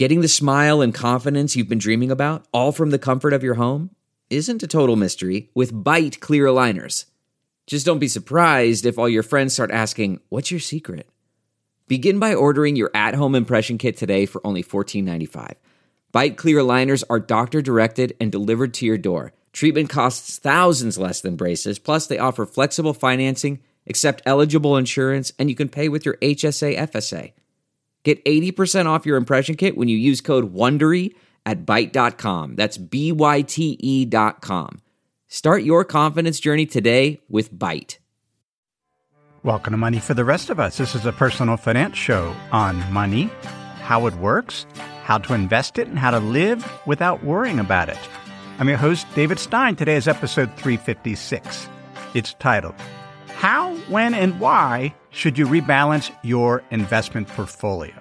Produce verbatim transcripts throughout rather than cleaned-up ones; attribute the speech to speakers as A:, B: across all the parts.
A: Getting the smile and confidence you've been dreaming about, all from the comfort of your home, isn't a total mystery with Byte clear aligners. Just don't be surprised if all your friends start asking, "What's your secret?" Begin by ordering your at-home impression kit today for only fourteen ninety-five. Byte clear aligners are doctor-directed and delivered to your door. Treatment costs thousands less than braces, plus they offer flexible financing, accept eligible insurance, and you can pay with your H S A F S A. Get eighty percent off your impression kit when you use code WONDERY at byte dot com. That's B Y T E dot com. Start your confidence journey today with Byte.
B: Welcome to Money for the Rest of Us. This is a personal finance show on money, how it works, how to invest it, and how to live without worrying about it. I'm your host, David Stein. Today is episode three fifty-six. It's titled, How, When, and Why Should You Rebalance Your Investment Portfolio?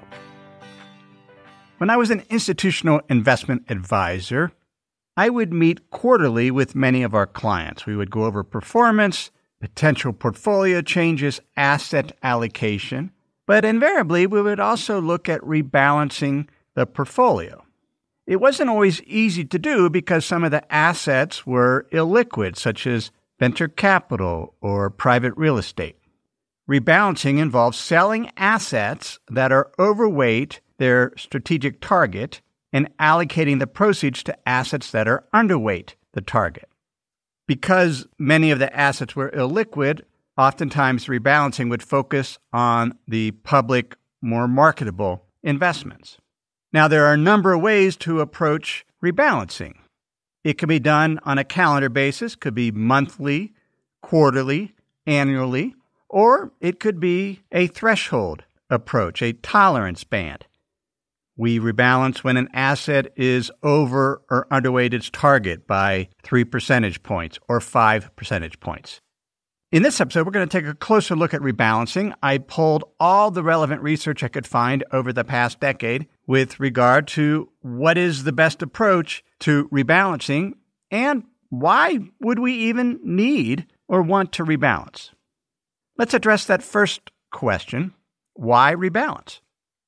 B: When I was an institutional investment advisor, I would meet quarterly with many of our clients. We would go over performance, potential portfolio changes, asset allocation, but invariably we would also look at rebalancing the portfolio. It wasn't always easy to do because some of the assets were illiquid, such as venture capital or private real estate. Rebalancing involves selling assets that are overweight their strategic target and allocating the proceeds to assets that are underweight the target. Because many of the assets were illiquid, oftentimes rebalancing would focus on the public, more marketable investments. Now, there are a number of ways to approach rebalancing. It can be done on a calendar basis, could be monthly, quarterly, annually, or it could be a threshold approach, a tolerance band. We rebalance when an asset is over or underweight its target by three percentage points or five percentage points. In this episode, we're going to take a closer look at rebalancing. I pulled all the relevant research I could find over the past decade with regard to what is the best approach to rebalancing and why would we even need or want to rebalance. Let's address that first question. Why rebalance?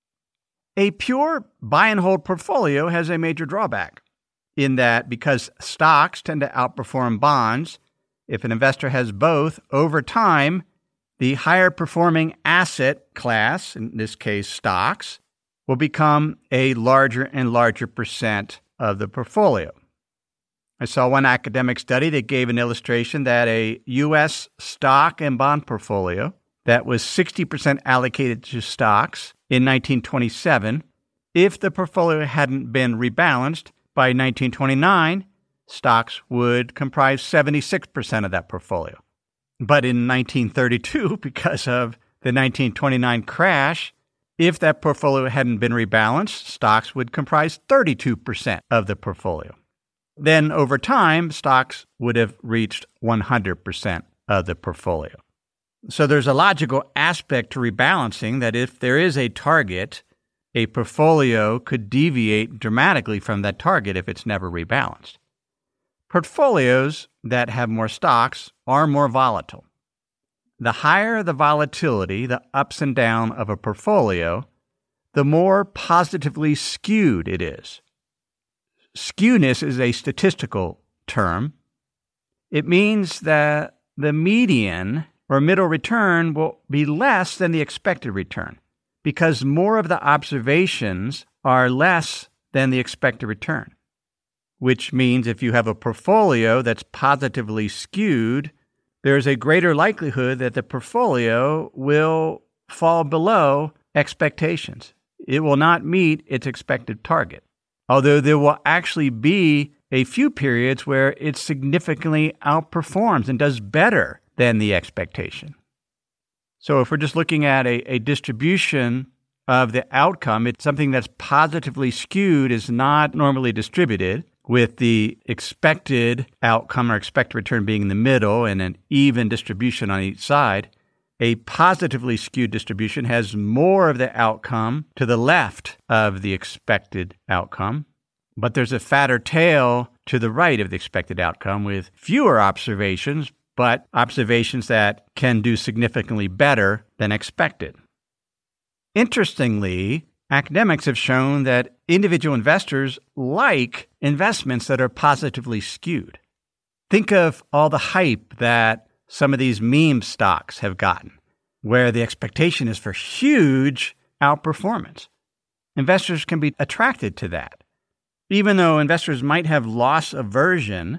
B: A pure buy and hold portfolio has a major drawback in that because stocks tend to outperform bonds, if an investor has both, over time, the higher performing asset class, in this case stocks, will become a larger and larger percent of the portfolio. I saw one academic study that gave an illustration that a U S stock and bond portfolio that was sixty percent allocated to stocks in nineteen twenty-seven, if the portfolio hadn't been rebalanced by nineteen twenty-nine, stocks would comprise seventy-six percent of that portfolio. But in nineteen thirty-two, because of the nineteen twenty-nine crash, if that portfolio hadn't been rebalanced, stocks would comprise thirty-two percent of the portfolio. Then over time, stocks would have reached one hundred percent of the portfolio. So there's a logical aspect to rebalancing that if there is a target, a portfolio could deviate dramatically from that target if it's never rebalanced. Portfolios that have more stocks are more volatile. The higher the volatility, the ups and downs of a portfolio, the more positively skewed it is. Skewness is a statistical term. It means that the median or middle return will be less than the expected return because more of the observations are less than the expected return, which means if you have a portfolio that's positively skewed, there's a greater likelihood that the portfolio will fall below expectations. It will not meet its expected target, although there will actually be a few periods where it significantly outperforms and does better than the expectation. So if we're just looking at a, a distribution of the outcome, it's something that's positively skewed is not normally distributed, with the expected outcome or expected return being in the middle and an even distribution on each side. A positively skewed distribution has more of the outcome to the left of the expected outcome, but there's a fatter tail to the right of the expected outcome with fewer observations, but observations that can do significantly better than expected. Interestingly, academics have shown that individual investors like investments that are positively skewed. Think of all the hype that some of these meme stocks have gotten, where the expectation is for huge outperformance. Investors can be attracted to that. Even though investors might have loss aversion,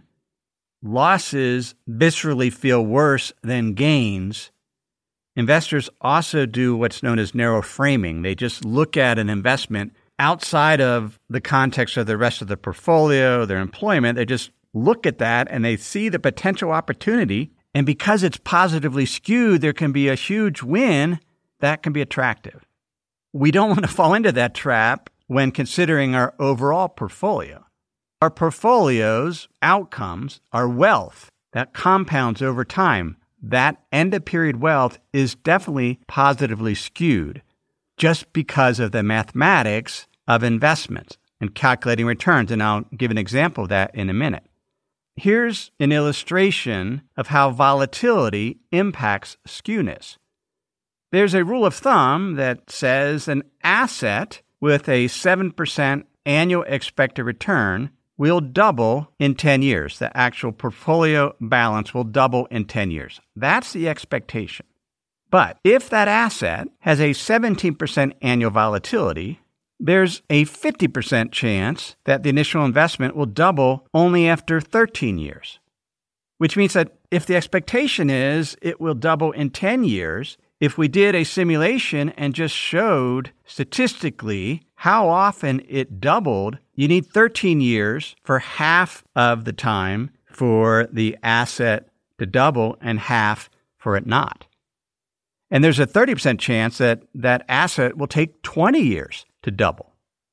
B: losses viscerally feel worse than gains. Investors also do what's known as narrow framing. They just look at an investment outside of the context of the rest of the portfolio, their employment. They just look at that and they see the potential opportunity. And because it's positively skewed, there can be a huge win that can be attractive. We don't want to fall into that trap when considering our overall portfolio. Our portfolio's outcomes are wealth that compounds over time. That end-of-period wealth is definitely positively skewed just because of the mathematics of investments and calculating returns. And I'll give an example of that in a minute. Here's an illustration of how volatility impacts skewness. There's a rule of thumb that says an asset with a seven percent annual expected return will double in ten years. The actual portfolio balance will double in ten years. That's the expectation. But if that asset has a seventeen percent annual volatility, there's a fifty percent chance that the initial investment will double only after thirteen years, which means that if the expectation is it will double in ten years, if we did a simulation and just showed statistically how often it doubled, you need thirteen years for half of the time for the asset to double and half for it not. And there's a thirty percent chance that that asset will take twenty years to double.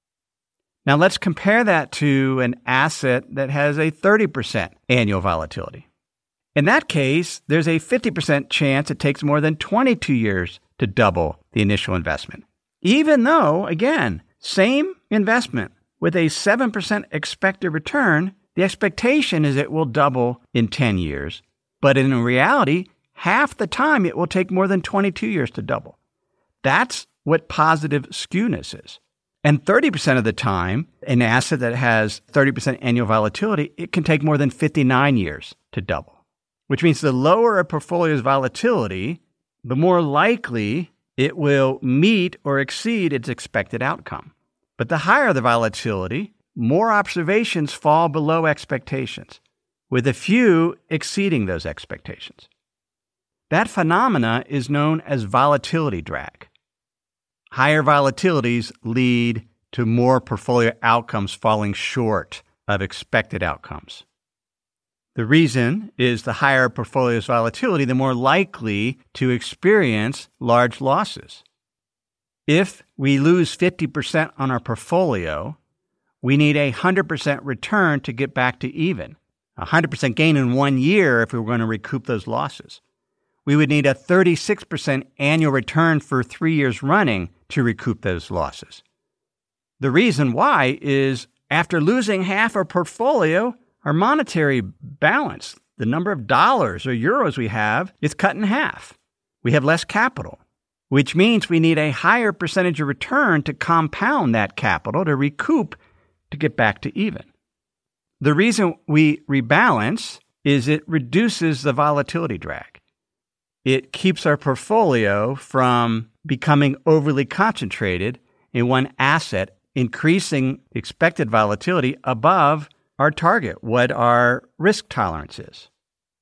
B: Now let's compare that to an asset that has a thirty percent annual volatility. In that case, there's a fifty percent chance it takes more than twenty-two years to double the initial investment. Even though, again, same investment with a seven percent expected return, the expectation is it will double in ten years. But in reality, half the time it will take more than twenty-two years to double. That's what positive skewness is. And thirty percent of the time, an asset that has thirty percent annual volatility, it can take more than fifty-nine years to double. Which means the lower a portfolio's volatility, the more likely it will meet or exceed its expected outcome. But the higher the volatility, more observations fall below expectations, with a few exceeding those expectations. That phenomena is known as volatility drag. Higher volatilities lead to more portfolio outcomes falling short of expected outcomes. The reason is the higher a portfolio's volatility, the more likely to experience large losses. If we lose fifty percent on our portfolio, we need a one hundred percent return to get back to even. A one hundred percent gain in one year if we were going to recoup those losses. We would need a thirty-six percent annual return for three years running to recoup those losses. The reason why is after losing half our portfolio, our monetary balance, the number of dollars or euros we have, is cut in half. We have less capital, which means we need a higher percentage of return to compound that capital to recoup to get back to even. The reason we rebalance is it reduces the volatility drag. It keeps our portfolio from becoming overly concentrated in one asset, increasing expected volatility above our target, what our risk tolerance is.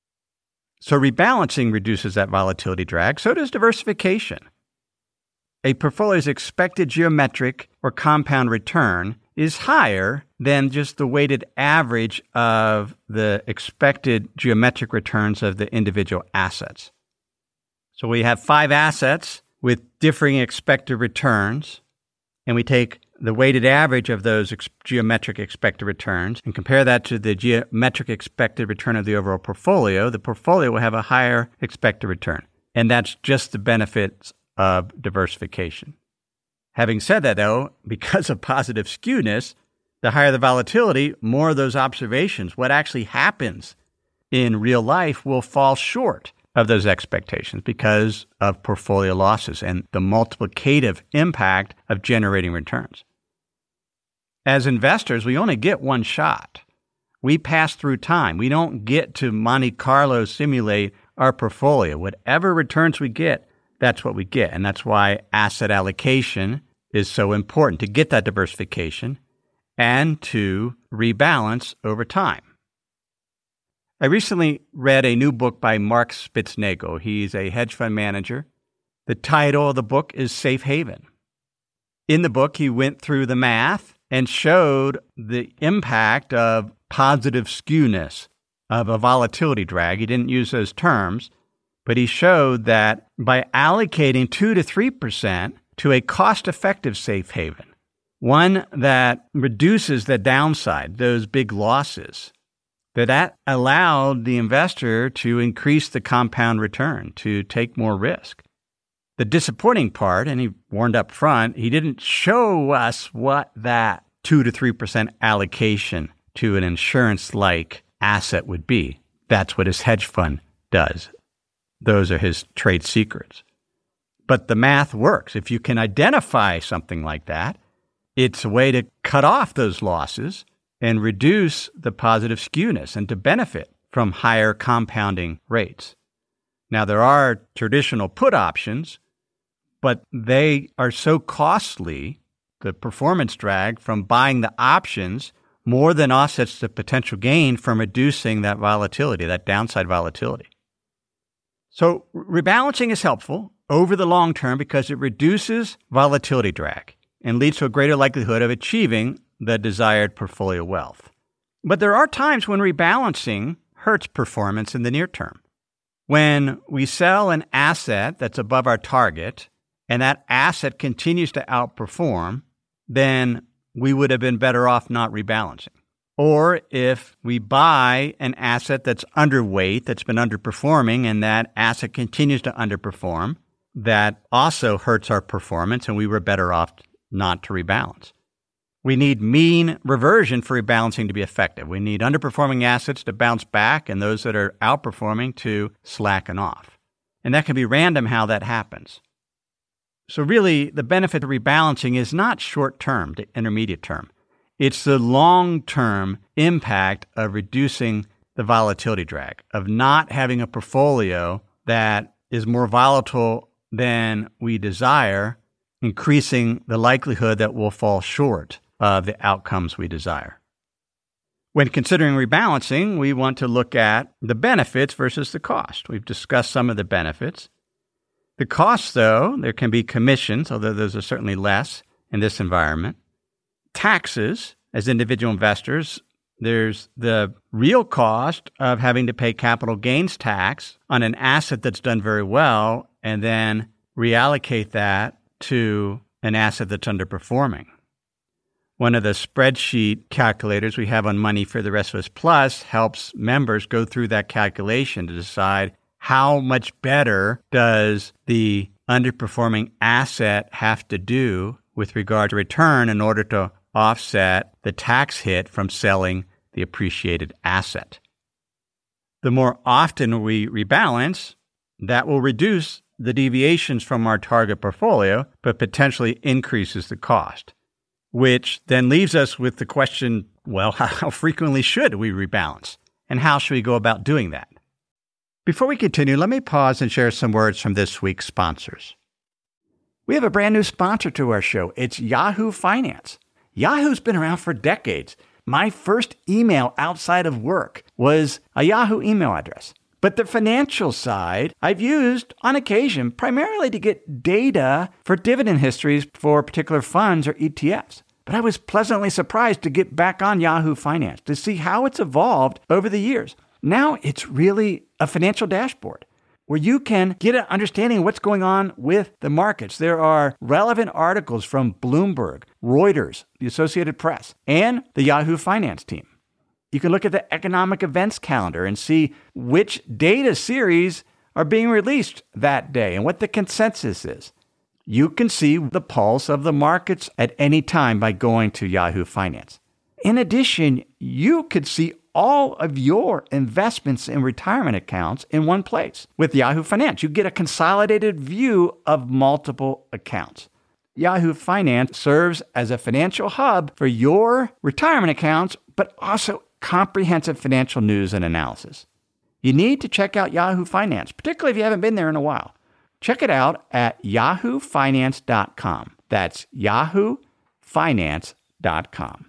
B: So rebalancing reduces that volatility drag. So does diversification. A portfolio's expected geometric or compound return is higher than just the weighted average of the expected geometric returns of the individual assets. So we have five assets with differing expected returns, and we take the weighted average of those ex- geometric expected returns and compare that to the geometric expected return of the overall portfolio. The portfolio will have a higher expected return. And that's just the benefits of diversification. Having said that, though, because of positive skewness, the higher the volatility, more of those observations, what actually happens in real life, will fall short of those expectations because of portfolio losses and the multiplicative impact of generating returns. As investors, we only get one shot. We pass through time. We don't get to Monte Carlo simulate our portfolio. Whatever returns we get, that's what we get. And that's why asset allocation is so important, to get that diversification and to rebalance over time. I recently read a new book by Mark Spitznagel. He's a hedge fund manager. The title of the book is Safe Haven. In the book, he went through the math and showed the impact of positive skewness, of a volatility drag. He didn't use those terms, but he showed that by allocating two to three percent to a cost-effective safe haven, one that reduces the downside, those big losses, that that allowed the investor to increase the compound return, to take more risk. The disappointing part, and he warned up front, he didn't show us what that two to three percent allocation to an insurance-like asset would be. That's what his hedge fund does. Those are his trade secrets. But the math works. If you can identify something like that, it's a way to cut off those losses and reduce the positive skewness and to benefit from higher compounding rates. Now, there are traditional put options, but they are so costly, the performance drag from buying the options more than offsets the potential gain from reducing that volatility, that downside volatility. So rebalancing is helpful over the long term because it reduces volatility drag and leads to a greater likelihood of achieving the desired portfolio wealth. But there are times when rebalancing hurts performance in the near term. When we sell an asset that's above our target and that asset continues to outperform, then we would have been better off not rebalancing. Or if we buy an asset that's underweight, that's been underperforming, and that asset continues to underperform, that also hurts our performance, and we were better off not to rebalance. We need mean reversion for rebalancing to be effective. We need underperforming assets to bounce back and those that are outperforming to slacken off. And that can be random how that happens. So really, the benefit of rebalancing is not short-term to intermediate term. It's the long-term impact of reducing the volatility drag, of not having a portfolio that is more volatile than we desire, increasing the likelihood that we'll fall short of the outcomes we desire. When considering rebalancing, we want to look at the benefits versus the cost. We've discussed some of the benefits. The costs, though, there can be commissions, although those are certainly less in this environment. Taxes, as individual investors, there's the real cost of having to pay capital gains tax on an asset that's done very well and then reallocate that to an asset that's underperforming. One of the spreadsheet calculators we have on Money for the Rest of Us Plus helps members go through that calculation to decide how much better does the underperforming asset have to do with regard to return in order to offset the tax hit from selling the appreciated asset. The more often we rebalance, that will reduce the deviations from our target portfolio, but potentially increases the cost, which then leaves us with the question, well, how frequently should we rebalance? And how should we go about doing that? Before we continue, let me pause and share some words from this week's sponsors. We have a brand new sponsor to our show. It's Yahoo Finance. Yahoo's been around for decades. My first email outside of work was a Yahoo email address. But the financial side, I've used on occasion primarily to get data for dividend histories for particular funds or E T Fs. But I was pleasantly surprised to get back on Yahoo Finance to see how it's evolved over the years. Now it's really a financial dashboard where you can get an understanding of what's going on with the markets. There are relevant articles from Bloomberg, Reuters, the Associated Press, and the Yahoo Finance team. You can look at the economic events calendar and see which data series are being released that day and what the consensus is. You can see the pulse of the markets at any time by going to Yahoo Finance. In addition, you could see all of your investments in retirement accounts in one place. With Yahoo Finance, you get a consolidated view of multiple accounts. Yahoo Finance serves as a financial hub for your retirement accounts, but also comprehensive financial news and analysis. You need to check out Yahoo Finance, particularly if you haven't been there in a while. Check it out at yahoo finance dot com. That's yahoo finance dot com.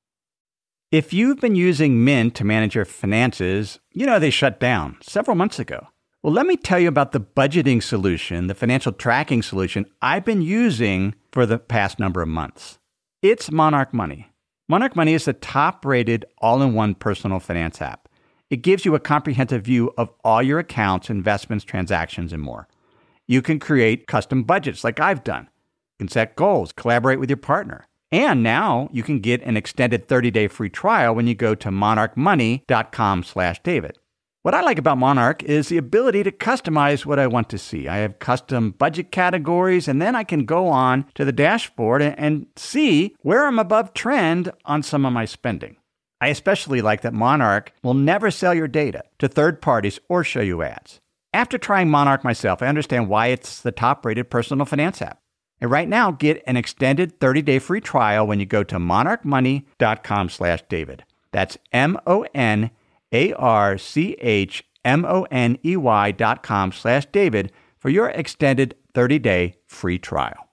B: If you've been using Mint to manage your finances, you know they shut down several months ago. Well, let me tell you about the budgeting solution, the financial tracking solution I've been using for the past number of months. It's Monarch Money. Monarch Money is the top-rated all-in-one personal finance app. It gives you a comprehensive view of all your accounts, investments, transactions, and more. You can create custom budgets like I've done. You can set goals, collaborate with your partner. And now you can get an extended thirty-day free trial when you go to monarch money dot com slash David. What I like about Monarch is the ability to customize what I want to see. I have custom budget categories, and then I can go on to the dashboard and, and see where I'm above trend on some of my spending. I especially like that Monarch will never sell your data to third parties or show you ads. After trying Monarch myself, I understand why it's the top-rated personal finance app. And right now, get an extended thirty-day free trial when you go to monarch money dot com slash David. That's M O N A R C H M O N E Y dot com slash David for your extended thirty-day free trial.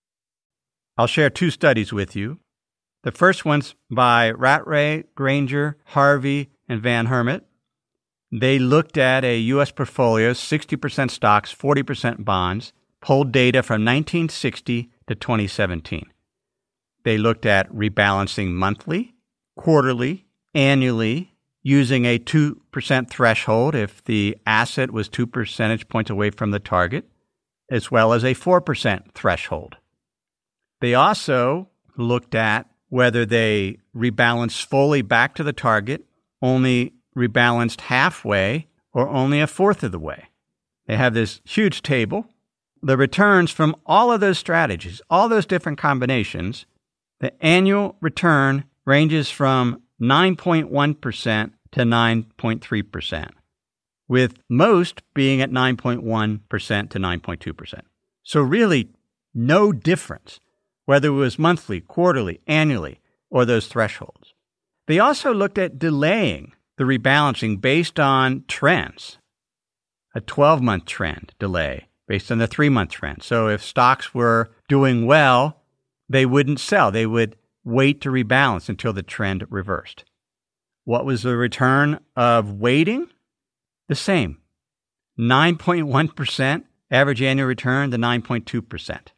B: I'll share two studies with you. The first one's by Rattray, Granger, Harvey, and Van Hermit. They looked at a U S portfolio, sixty percent stocks, forty percent bonds, pulled data from nineteen sixty to twenty seventeen. They looked at rebalancing monthly, quarterly, annually, using a two percent threshold if the asset was two percentage points away from the target, as well as a four percent threshold. They also looked at whether they rebalanced fully back to the target, only rebalanced halfway, or only a fourth of the way. They have this huge table. The returns from all of those strategies, all those different combinations, the annual return ranges from nine point one percent to nine point three percent, with most being at nine point one percent to nine point two percent. So really, no difference, whether it was monthly, quarterly, annually, or those thresholds. They also looked at delaying the rebalancing based on trends, a twelve-month trend delay based on the three-month trend. So if stocks were doing well, they wouldn't sell. They would wait to rebalance until the trend reversed. What was the return of waiting? The same, nine point one percent average annual return to nine point two percent.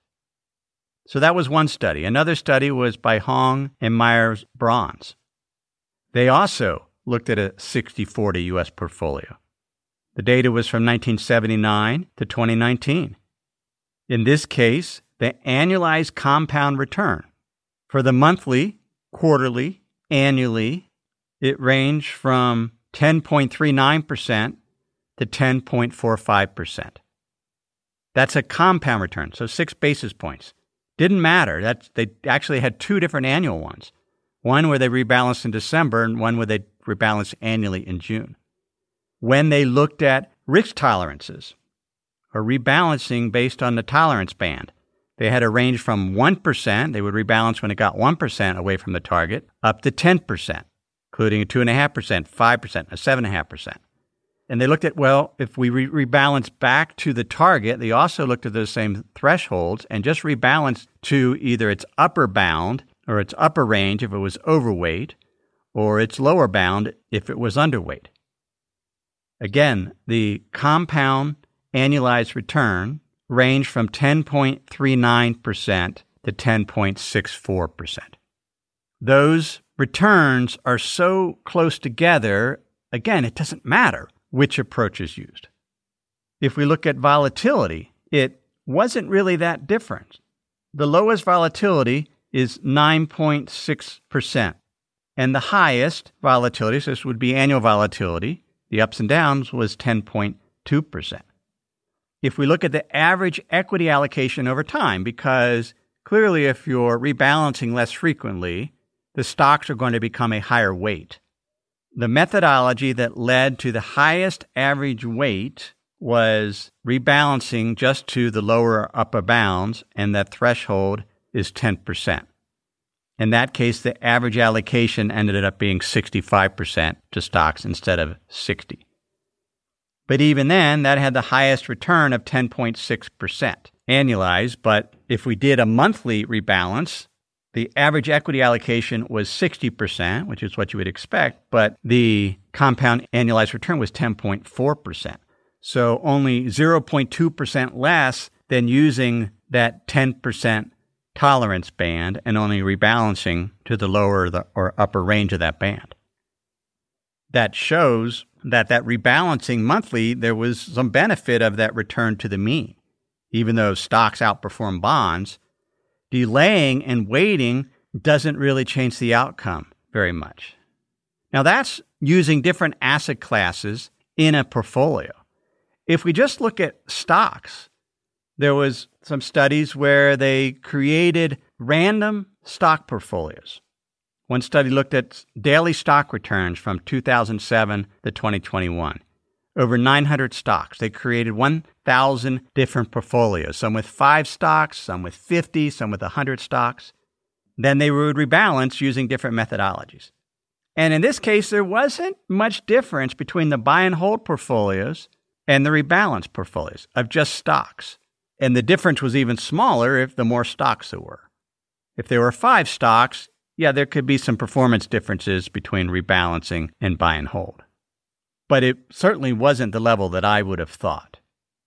B: So that was one study. Another study was by Hong and Myers-Brons. They also looked at a sixty forty U S portfolio. The data was from nineteen seventy-nine to twenty nineteen. In this case, the annualized compound return for the monthly, quarterly, annually, it ranged from ten point three nine percent to ten point four five percent. That's a compound return, so six basis points. Didn't matter. That's, they actually had two different annual ones. One where they rebalanced in December and one where they rebalanced annually in June. When they looked at risk tolerances or rebalancing based on the tolerance band, they had a range from one percent, they would rebalance when it got one percent away from the target, up to ten percent, including a two point five percent, five percent, a seven point five percent. And they looked at, well, if we re- rebalance back to the target, they also looked at those same thresholds and just rebalanced to either its upper bound or its upper range if it was overweight, or its lower bound if it was underweight. Again, the compound annualized return ranged from ten point three nine percent to ten point six four percent. Those returns are so close together, again, it doesn't matter which approach is used. If we look at volatility, it wasn't really that different. The lowest volatility is nine point six percent, and the highest volatility, so this would be annual volatility, the ups and downs, was ten point two percent. If we look at the average equity allocation over time, because clearly if you're rebalancing less frequently, the stocks are going to become a higher weight. The methodology that led to the highest average weight was rebalancing just to the lower or upper bounds, and that threshold is ten percent. In that case, the average allocation ended up being sixty-five percent to stocks instead of sixty. But even then, that had the highest return of ten point six percent annualized. But if we did a monthly rebalance, the average equity allocation was sixty percent, which is what you would expect, but the compound annualized return was ten point four percent. So only zero point two percent less than using that ten percent tolerance band and only rebalancing to the lower or upper range of that band. That shows that that rebalancing monthly, there was some benefit of that return to the mean. Even though stocks outperform bonds, delaying and waiting doesn't really change the outcome very much. Now that's using different asset classes in a portfolio. If we just look at stocks, there was some studies where they created random stock portfolios. One study looked at daily stock returns from two thousand seven to twenty twenty-one. Over nine hundred stocks. They created one thousand different portfolios, some with five stocks, some with fifty, some with one hundred stocks. Then they would rebalance using different methodologies. And in this case, there wasn't much difference between the buy and hold portfolios and the rebalance portfolios of just stocks. And the difference was even smaller if the more stocks there were. If there were five stocks, yeah, there could be some performance differences between rebalancing and buy and hold. But it certainly wasn't the level that I would have thought.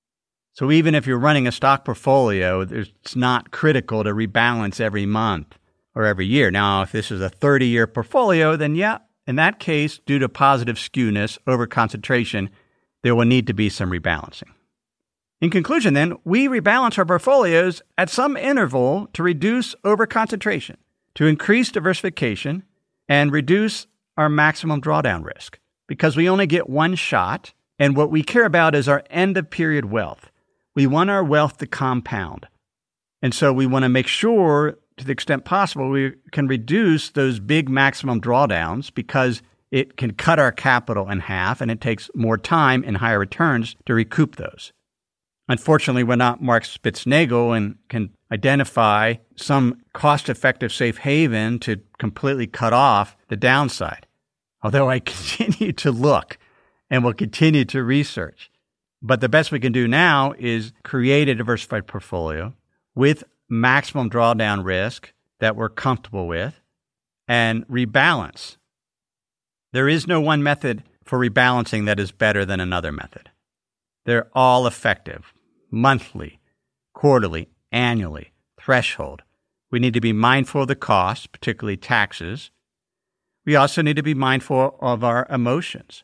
B: So even if you're running a stock portfolio, it's not critical to rebalance every month or every year. Now, if this is a thirty-year portfolio, then yeah, in that case, due to positive skewness, over-concentration, there will need to be some rebalancing. In conclusion, then, we rebalance our portfolios at some interval to reduce over-concentration, to increase diversification, and reduce our maximum drawdown risk. Because we only get one shot, and what we care about is our end-of-period wealth. We want our wealth to compound. And so we want to make sure, to the extent possible, we can reduce those big maximum drawdowns because it can cut our capital in half, and it takes more time and higher returns to recoup those. Unfortunately, we're not Mark Spitznagel and can identify some cost-effective safe haven to completely cut off the downside. Although I continue to look and will continue to research. But the best we can do now is create a diversified portfolio with maximum drawdown risk that we're comfortable with and rebalance. There is no one method for rebalancing that is better than another method. They're all effective. Monthly, quarterly, annually, threshold. We need to be mindful of the costs, particularly taxes. We also need to be mindful of our emotions.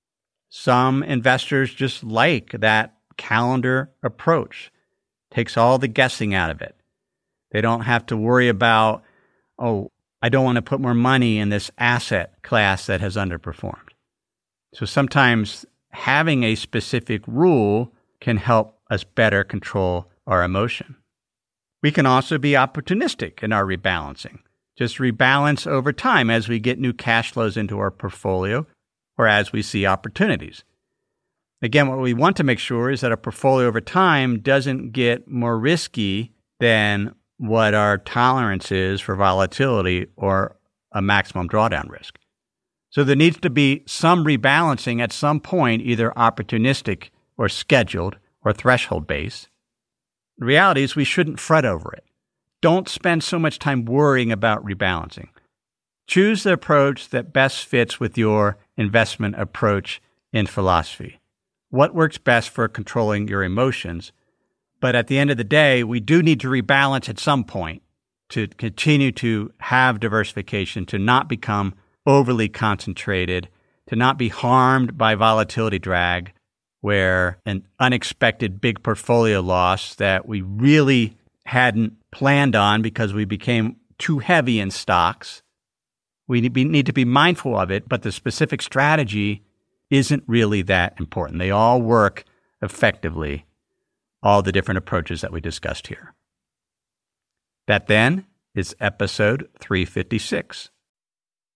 B: Some investors just like that calendar approach. Takes all the guessing out of it. They don't have to worry about, oh, I don't want to put more money in this asset class that has underperformed. So sometimes having a specific rule can help us better control our emotion. We can also be opportunistic in our rebalancing. Just rebalance over time as we get new cash flows into our portfolio or as we see opportunities. Again, what we want to make sure is that our portfolio over time doesn't get more risky than what our tolerance is for volatility or a maximum drawdown risk. So there needs to be some rebalancing at some point, either opportunistic or scheduled or threshold-based. The reality is we shouldn't fret over it. Don't spend so much time worrying about rebalancing. Choose the approach that best fits with your investment approach and philosophy. What works best for controlling your emotions? But at the end of the day, we do need to rebalance at some point to continue to have diversification, to not become overly concentrated, to not be harmed by volatility drag, where an unexpected big portfolio loss that we really hadn't planned on because we became too heavy in stocks. We need to be mindful of it, but the specific strategy isn't really that important. They all work effectively, all the different approaches that we discussed here. That then is episode three fifty-six.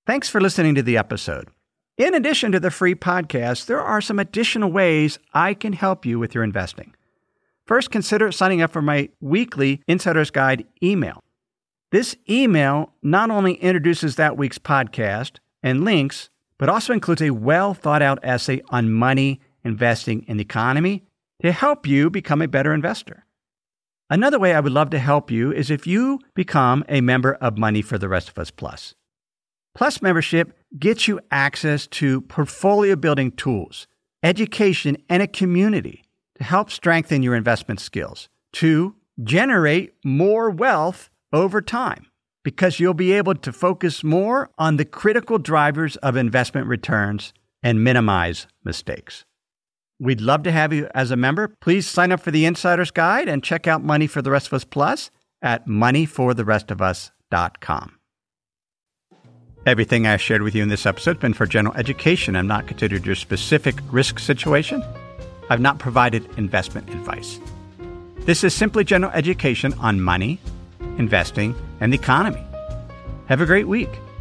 B: Thanks for listening to the episode. In addition to the free podcast, there are some additional ways I can help you with your investing. First, consider signing up for my weekly Insider's Guide email. This email not only introduces that week's podcast and links, but also includes a well-thought-out essay on money, investing, and the economy to help you become a better investor. Another way I would love to help you is if you become a member of Money for the Rest of Us Plus. Plus membership gets you access to portfolio building tools, education, and a community to help strengthen your investment skills, to generate more wealth over time, because you'll be able to focus more on the critical drivers of investment returns and minimize mistakes. We'd love to have you as a member. Please sign up for the Insider's Guide and check out Money for the Rest of Us Plus at money for the rest of us dot com. Everything I shared with you in this episode has been for general education and not considered your specific risk situation. I've not provided investment advice. This is simply general education on money, investing, and the economy. Have a great week.